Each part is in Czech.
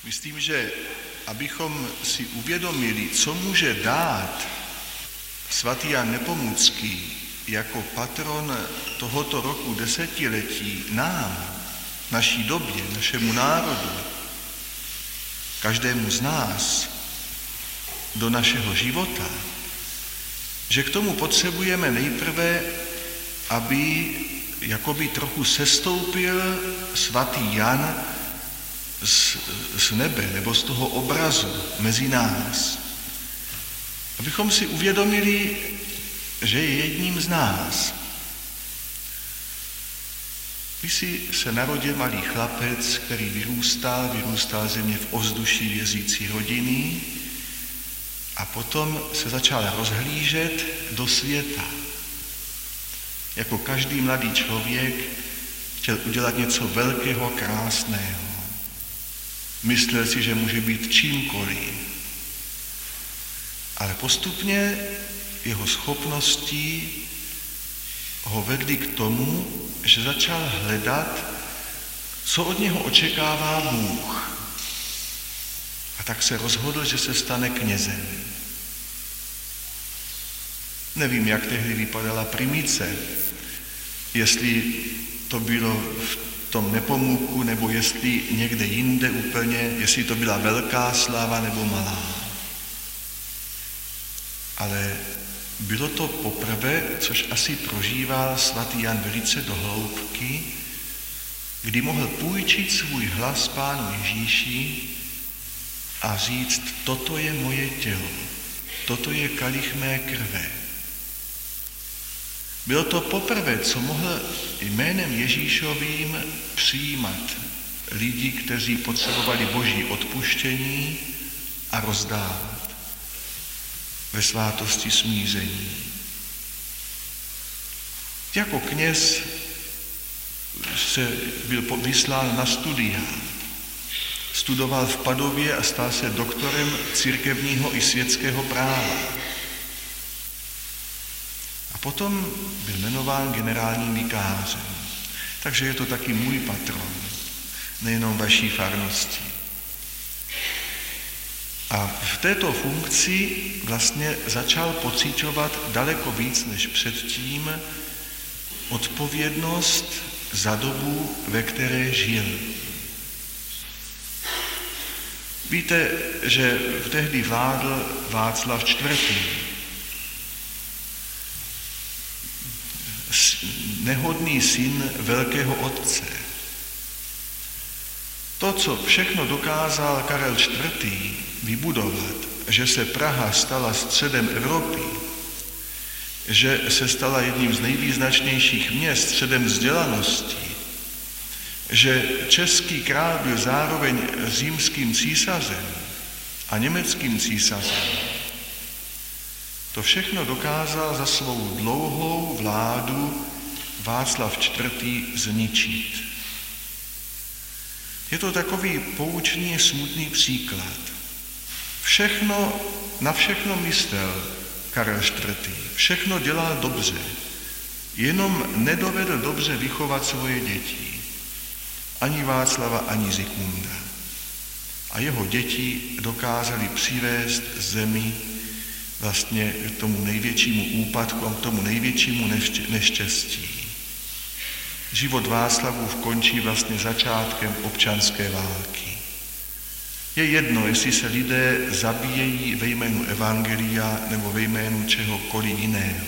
Myslím, že abychom si uvědomili, co může dát svatý Jan Nepomucký jako patron tohoto roku desetiletí nám, naší době, našemu národu, každému z nás, do našeho života, že k tomu potřebujeme nejprve, aby jakoby trochu sestoupil svatý Jan z nebe nebo z toho obrazu mezi nás. Abychom si uvědomili, že je jedním z nás. Kdysi se narodil malý chlapec, který vyrůstal země v ovzduší věřící rodiny a potom se začal rozhlížet do světa. Jako každý mladý člověk chtěl udělat něco velkého, krásného. Myslel si, že může být čímkoliv. Ale postupně jeho schopnosti ho vedly k tomu, že začal hledat, co od něho očekává Bůh. A tak se rozhodl, že se stane knězem. Nevím, jak tehdy vypadala primice, jestli to bylo v tom Nepomůku, nebo jestli někde jinde úplně, jestli to byla velká sláva nebo malá. Ale bylo to poprvé, což asi prožíval svatý Jan velice do hloubky, kdy mohl půjčit svůj hlas Pánu Ježíši a říct, toto je moje tělo, toto je kalich mé krve. Bylo to poprvé, co mohl jménem Ježíšovým přijímat lidi, kteří potřebovali Boží odpuštění a rozdávat ve svátosti smíření. Jako kněz byl vyslán na studia. Studoval v Padově a stal se doktorem církevního i světského práva. A potom byl jmenován generálním vikářem. Takže je to taky můj patron, nejenom vaší farnosti. A v této funkci vlastně začal pociťovat daleko víc než předtím odpovědnost za dobu, ve které žil. Víte, že tehdy vládl Václav IV. Nehodný syn velkého otce. To, co všechno dokázal Karel IV. Vybudovat, že se Praha stala středem Evropy, že se stala jedním z nejvýznačnějších měst, středem vzdělanosti, že český král byl zároveň římským císařem a německým císařem. To všechno dokázal za svou dlouhou vládu Václav IV. Zničit. Je to takový poučný, smutný příklad. Na všechno myslel Karel IV. Všechno dělal dobře, jenom nedovedl dobře vychovat svoje děti. Ani Václava, ani Zikmunda. A jeho děti dokázali přivést zemi vlastně k tomu největšímu úpadku a k tomu největšímu neštěstí. Život Václavův končí vlastně začátkem občanské války. Je jedno, jestli se lidé zabíjejí ve jménu evangelia nebo ve jménu čehokoliv jiného.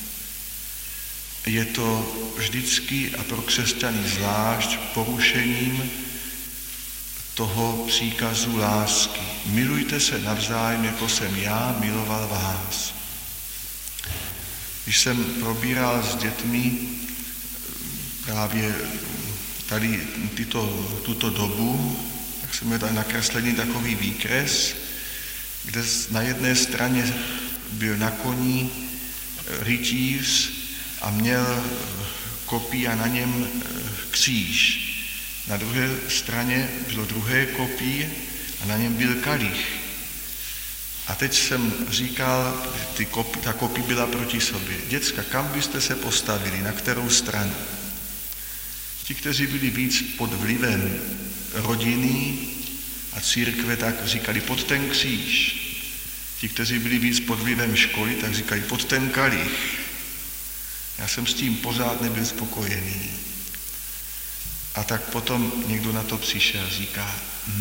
Je to vždycky a pro křesťany zvlášť porušením toho příkazu lásky. Milujte se navzájem, jako jsem já miloval vás. Když jsem probíral s dětmi právě tady tuto dobu, tak jsem měl tady nakreslený takový výkres, kde na jedné straně byl na koni rytíř a měl kopí a na něm kříž. Na druhé straně bylo druhé kopí a na něm byl kalich. A teď jsem říkal, ta kopí byla proti sobě. Děcka, kam byste se postavili, na kterou stranu? Ti, kteří byli víc pod vlivem rodiny a církve tak říkali pod ten kříž. Ti, kteří byli víc pod vlivem školy, tak říkali pod ten kalich. Já jsem s tím pořád nebyl spokojený. A tak potom někdo na to přišel, říká,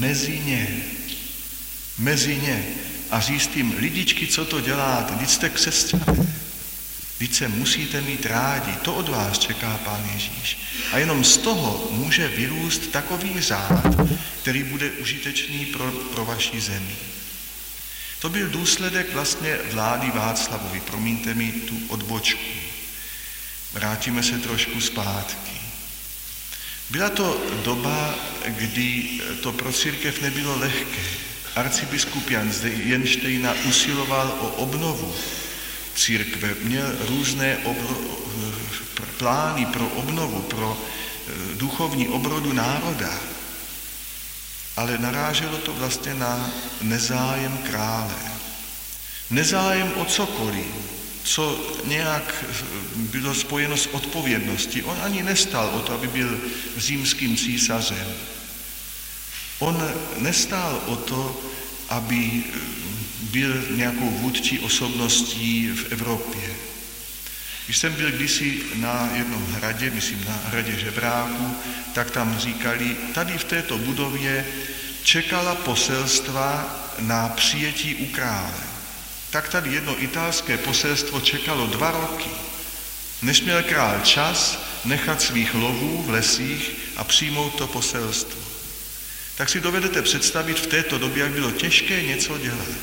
mezi ně. A říct tím, lidičky, co to děláte, vždyť jste křesťané, vždyť se musíte mít rádi, to od vás čeká Pán Ježíš. A jenom z toho může vyrůst takový řád, který bude užitečný pro vaši zemi. To byl důsledek vlastně vlády Václavovy, promiňte mi tu odbočku. Vrátíme se trošku zpátky. Byla to doba, kdy to pro církev nebylo lehké. Arcibiskup Jan z Jenštejna usiloval o obnovu církve, měl různé plány pro obnovu, pro duchovní obrodu národa, ale naráželo to vlastně na nezájem krále. Nezájem o cokoliv, co nějak bylo spojeno s odpovědností. On ani nestál o to, aby byl římským císařem. On nestál o to, aby byl nějakou vůdčí osobností v Evropě. Když jsem byl kdysi na jednom hradě, myslím na hradě Žebráku, tak tam říkali, tady v této budově čekala poselstva na přijetí u krále. Tak tady jedno italské poselstvo čekalo 2 roky. Než měl král čas nechat svých lovů v lesích a přijmout to poselstvo. Tak si dovedete představit v této době, jak bylo těžké něco dělat.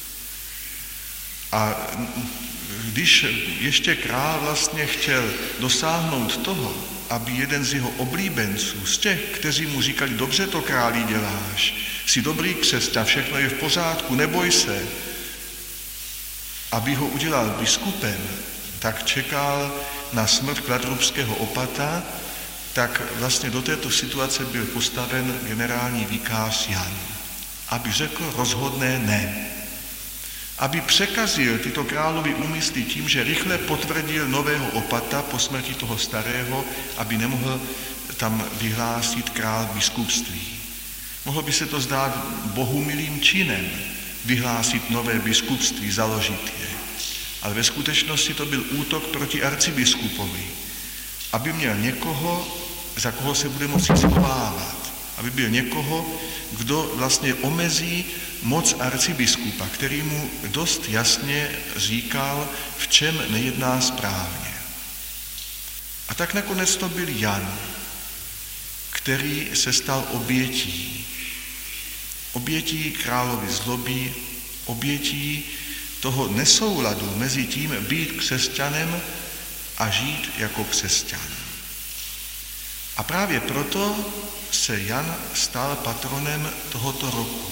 A když ještě král vlastně chtěl dosáhnout toho, aby jeden z jeho oblíbenců, z těch, kteří mu říkali, dobře to králi děláš, jsi dobrý křesťan, všechno je v pořádku, neboj se, aby ho udělal biskupem, tak čekal na smrt kladrubského opata, tak vlastně do této situace byl postaven generální vikář Jan, aby řekl rozhodné ne. Aby překazil tyto královy úmysly tím, že rychle potvrdil nového opata po smrti toho starého, aby nemohl tam vyhlásit král biskupství. Mohlo by se to zdát bohumilým činem vyhlásit nové biskupství, založit je. Ale ve skutečnosti to byl útok proti arcibiskupovi, aby měl někoho, za koho se bude moci schovávat. Aby byl někoho, kdo vlastně omezí moc arcibiskupa, který mu dost jasně říkal, v čem nejedná správně. A tak nakonec to byl Jan, který se stal obětí. Obětí královy zloby, obětí toho nesouladu mezi tím být křesťanem a žít jako křesťan. A právě proto se Jan stal patronem tohoto roku.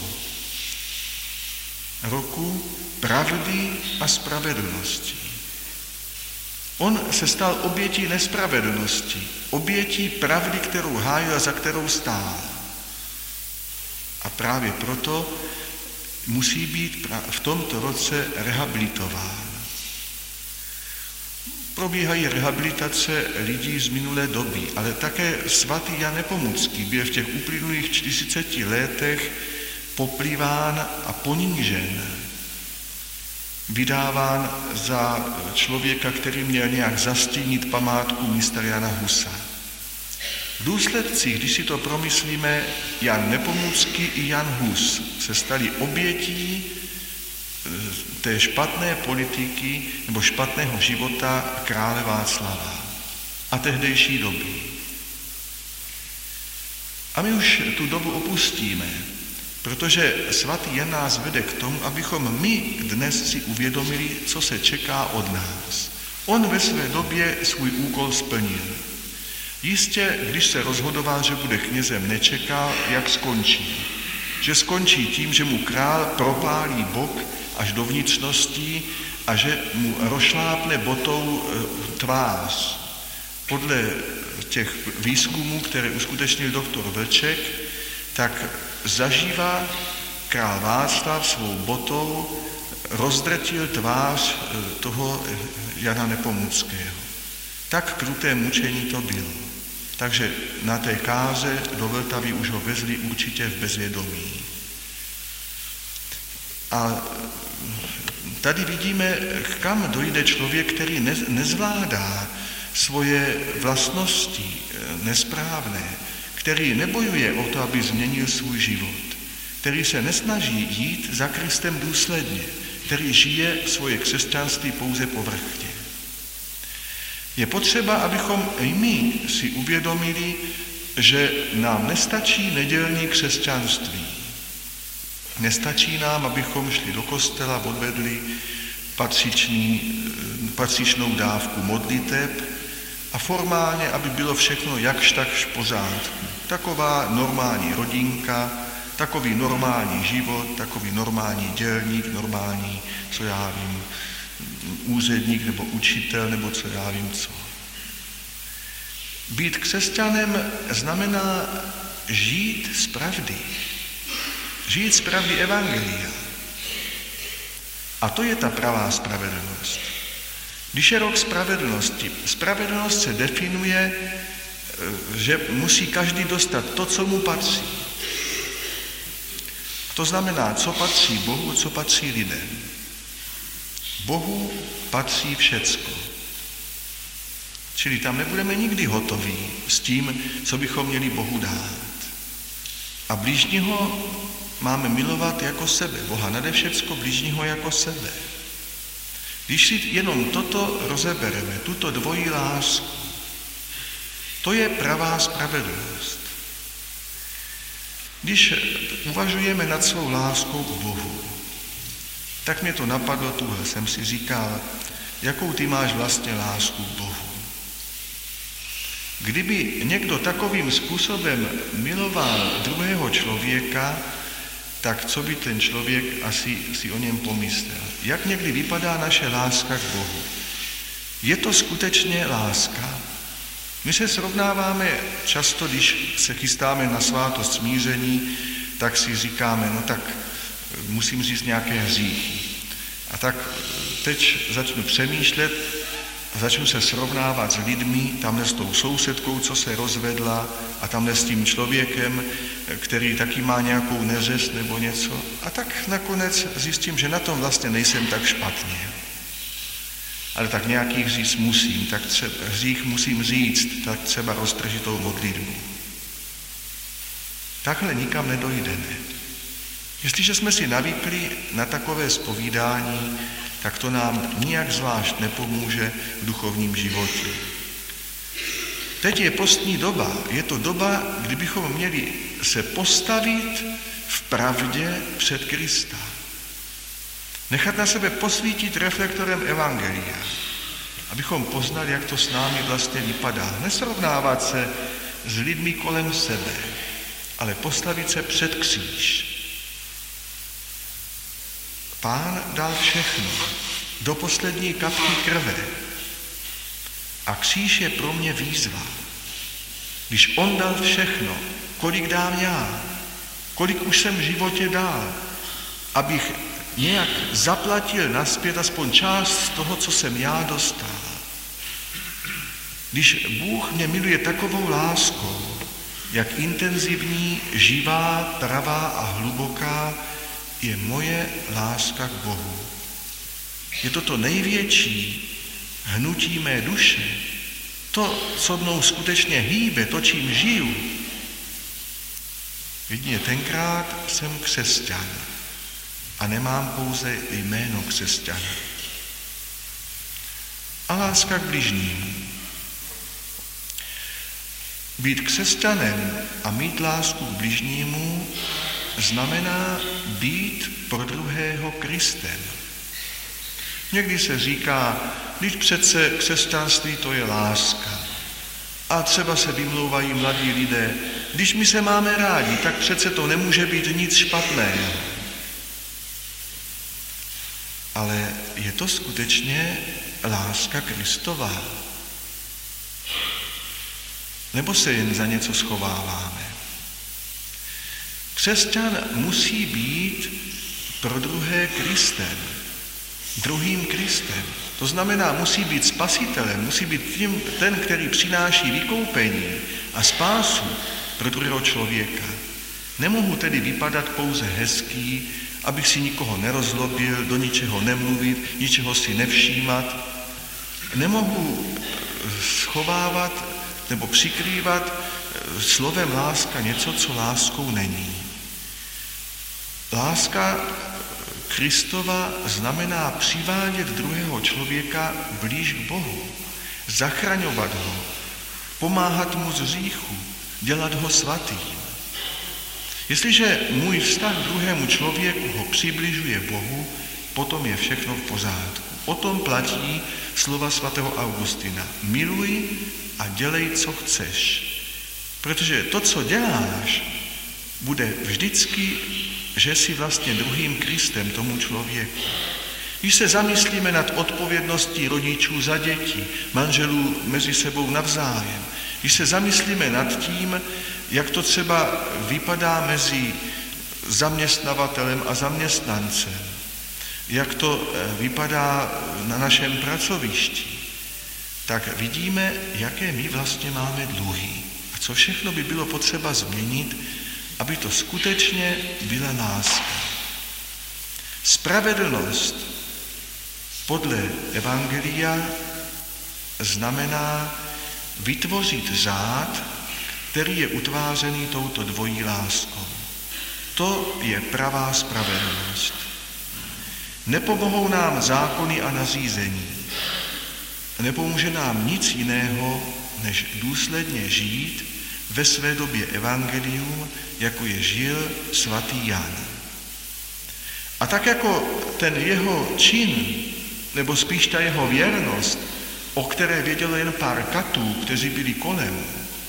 Roku pravdy a spravedlnosti. On se stal obětí nespravedlnosti, obětí pravdy, kterou hájil a za kterou stál. A právě proto musí být v tomto roce rehabilitován. Probíhají rehabilitace lidí z minulé doby, ale také svatý Jan Nepomucký byl v těch uplynulých 40 letech popliván a ponížen, vydáván za člověka, který měl nějak zastínit památku mistra Jana Husa. V důsledcích, když si to promyslíme, Jan Nepomucký i Jan Hus se stali obětí té špatné politiky nebo špatného života krále Václava a tehdejší doby. A my už tu dobu opustíme, protože svatý Jan nás vede k tomu, abychom my dnes si uvědomili, co se čeká od nás. On ve své době svůj úkol splnil. Jistě, když se rozhodoval, že bude knězem, nečekal, jak skončí. Že skončí tím, že mu král propálí bok až do vnitřností a že mu rozšlápne botou tvář. Podle těch výzkumů, které uskutečnil doktor Vlček, tak zažívá král Václav svou botou, rozdrtil tvář toho Jana Nepomuckého. Tak kruté mučení to bylo. Takže na té káře do Vltavy už ho vezli určitě v bezvědomí. A tady vidíme, kam dojde člověk, který nezvládá svoje vlastnosti nesprávné, který nebojuje o to, aby změnil svůj život, který se nesnaží jít za Kristem důsledně, který žije svoje křesťanství pouze povrchně. Je potřeba, abychom i my si uvědomili, že nám nestačí nedělní křesťanství. Nestačí nám, abychom šli do kostela, odvedli patřičnou dávku modliteb a formálně, aby bylo všechno jakž takž v pořádku. Taková normální rodinka, takový normální život, takový normální dělník, normální, co já vím, úředník nebo učitel nebo co já vím co. Být křesťanem znamená žít z pravdy. Žít z pravdy evangelia. A to je ta pravá spravedlnost. Když je rok spravedlnosti, spravedlnost se definuje, že musí každý dostat to, co mu patří. To znamená, co patří Bohu, co patří lidem. Bohu patří všecko. Čili tam nebudeme nikdy hotoví s tím, co bychom měli Bohu dát. A blížního máme milovat jako sebe. Boha nade všecko, blížního jako sebe. Když si jenom toto rozebereme, tuto dvojí lásku, to je pravá spravedlnost. Když uvažujeme nad svou láskou k Bohu, tak mě to napadlo, tuhle jsem si říkal, jakou ty máš vlastně lásku k Bohu. Kdyby někdo takovým způsobem miloval druhého člověka, tak co by ten člověk asi si o něm pomyslel? Jak někdy vypadá naše láska k Bohu? Je to skutečně láska? My se srovnáváme často, když se chystáme na svátost smíření, tak si říkáme, no tak musím říct nějaké hříchy. A tak teď začnu přemýšlet a začnu se srovnávat s lidmi, tamhle s tou sousedkou, co se rozvedla, a tamhle s tím člověkem, který taky má nějakou neřest nebo něco. A tak nakonec zjistím, že na tom vlastně nejsem tak špatně. Ale tak nějaký hřích musím říct, tak třeba roztržitou modlitbu. Takhle nikam nedojdeme. Jestliže jsme si navykli na takové zpovídání, tak to nám nijak zvlášť nepomůže v duchovním životě. Teď je postní doba. Je to doba, kdybychom měli se postavit v pravdě před Krista. Nechat na sebe posvítit reflektorem evangelia, abychom poznali, jak to s námi vlastně vypadá. Nesrovnávat se s lidmi kolem sebe, ale postavit se před kříž. Pán dal všechno, do poslední kapky krve. A kříž je pro mě výzva. Když on dal všechno, kolik dám já? Kolik už jsem v životě dal? Abych nějak zaplatil nazpět aspoň část z toho, co jsem já dostal. Když Bůh mě miluje takovou láskou, jak intenzivní, živá, pravá a hluboká je moje láska k Bohu. Je to největší hnutí mé duše, to, co mnou skutečně hýbe, to, čím žiju. Jedině tenkrát jsem křesťan a nemám pouze jméno křesťana. A láska k bližnímu. Být křesťanem a mít lásku k bližnímu znamená být pro druhého Kristem. Někdy se říká, když přece křesťanství to je láska. A třeba se vymlouvají mladí lidé, když my se máme rádi, tak přece to nemůže být nic špatného. Ale je to skutečně láska Kristova? Nebo se jen za něco schováváme? Křesťan musí být pro druhé Kristem, druhým Kristem. To znamená, musí být spasitelem, musí být ten, který přináší vykoupení a spásu pro druhého člověka. Nemohu tedy vypadat pouze hezký, abych si nikoho nerozlobil, do ničeho nemluvit, ničeho si nevšímat. Nemohu schovávat nebo přikrývat slovem láska něco, co láskou není. Láska Kristova znamená přivádět druhého člověka blíž k Bohu, zachraňovat ho, pomáhat mu z hříchu, dělat ho svatým. Jestliže můj vztah k druhému člověku ho přibližuje Bohu, potom je všechno v pořádku. O tom platí slova svatého Augustina. Miluj a dělej, co chceš. Protože to, co děláš, bude vždycky, že jsi vlastně druhým Kristem tomu člověku. Když se zamyslíme nad odpovědností rodičů za děti, manželů mezi sebou navzájem, když se zamyslíme nad tím, jak to třeba vypadá mezi zaměstnavatelem a zaměstnancem, jak to vypadá na našem pracovišti, tak vidíme, jaké my vlastně máme dluhy a co všechno by bylo potřeba změnit, aby to skutečně byla láska. Spravedlnost podle Evangelia znamená vytvořit řád, který je utvářený touto dvojí láskou. To je pravá spravedlnost. Nepomohou nám zákony a nařízení. Nepomůže nám nic jiného, než důsledně žít ve své době evangelium, jako je žil svatý Jan. A tak jako ten jeho čin, nebo spíš ta jeho věrnost, o které vědělo jen pár katů, kteří byli kolem,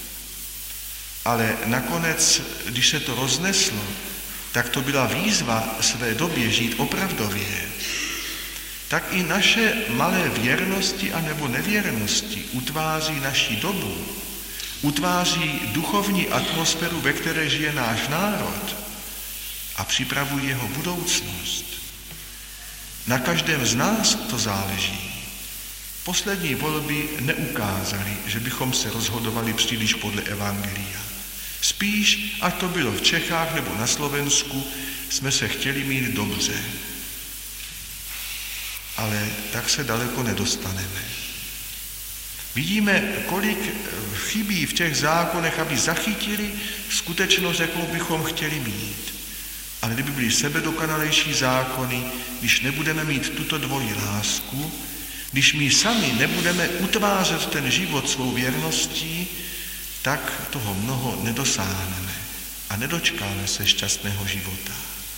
ale nakonec, když se to rozneslo, tak to byla výzva své době žít opravdově, tak i naše malé věrnosti anebo nevěrnosti utváří naši dobu, utváří duchovní atmosféru, ve které žije náš národ a připravují jeho budoucnost. Na každém z nás to záleží. Poslední volby neukázaly, že bychom se rozhodovali příliš podle evangelia. Spíš, ať to bylo v Čechách nebo na Slovensku, jsme se chtěli mít dobře. Ale tak se daleko nedostaneme. Vidíme, kolik chybí v těch zákonech, aby zachytili skutečnost, jakou bychom chtěli mít. Ale kdyby byly sebedokonalejší zákony, když nebudeme mít tuto dvojí lásku, když my sami nebudeme utvářet ten život svou věrností, tak toho mnoho nedosáhneme a nedočkáme se šťastného života.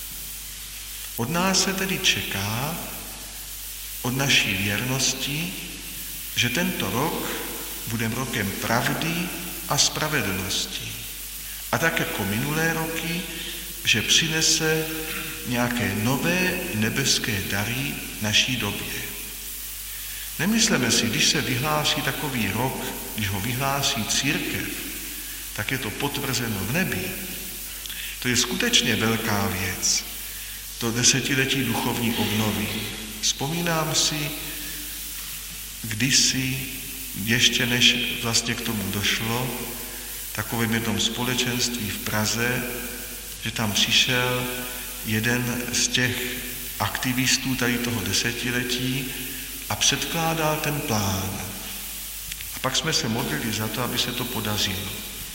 Od nás se tedy čeká, od naší věrnosti, že tento rok bude rokem pravdy a spravedlnosti. A tak jako minulé roky, že přinese nějaké nové nebeské dary naší době. Nemyslíme si, když se vyhlásí takový rok, když ho vyhlásí církev, tak je to potvrzeno v nebi. To je skutečně velká věc, to desetiletí duchovní obnovy. Vzpomínám si, kdysi, ještě než vlastně k tomu došlo, takovém jednom společenství v Praze, že tam přišel jeden z těch aktivistů tady toho desetiletí a předkládal ten plán. A pak jsme se modlili za to, aby se to podařilo.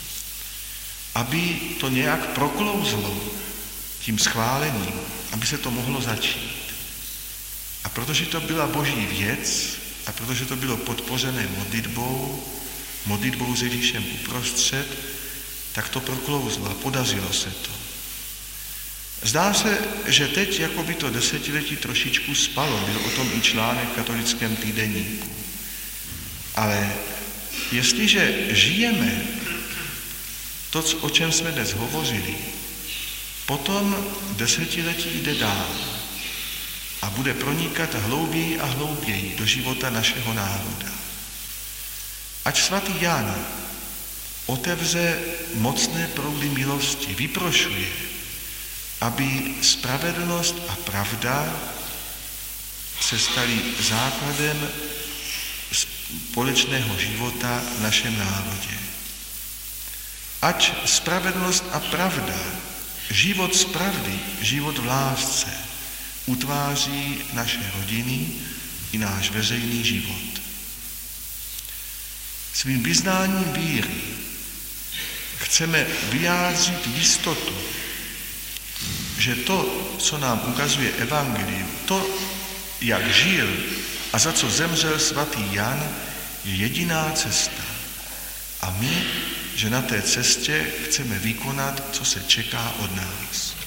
Aby to nějak proklouzlo tím schválením, aby se to mohlo začít. A protože to byla boží věc a protože to bylo podpořené modlitbou s Ježíšem uprostřed, tak to proklouzlo a podařilo se to. Zdá se, že teď jako by to desetiletí trošičku spalo, byl o tom i článek v katolickém týdeníku. Ale jestliže žijeme to, o čem jsme dnes hovořili, potom desetiletí jde dál a bude pronikat hlouběji a hlouběji do života našeho národa. Ať svatý Jan otevře mocné proudy milosti, vyprošuje, aby spravedlnost a pravda se staly základem společného života v našem národě. Ať spravedlnost a pravda Život z pravdy, život v lásce utváří naše rodiny i náš veřejný život. Svým vyznáním víry chceme vyjádřit jistotu, že to, co nám ukazuje evangelium, to, jak žil a za co zemřel svatý Jan, je jediná cesta. A my, že na té cestě chceme vykonat, co se čeká od nás.